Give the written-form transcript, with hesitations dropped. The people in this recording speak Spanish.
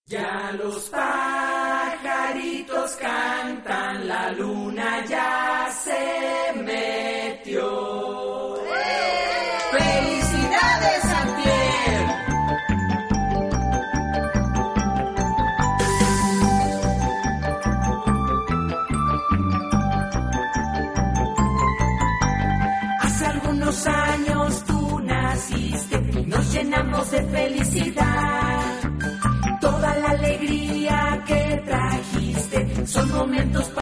Ya los pajaritos cantan, la luna ya se metió. ¡Felicidades, Santier! Hace algunos años tú naciste, nos llenamos de felicidad. Toda la alegría que trajiste son momentos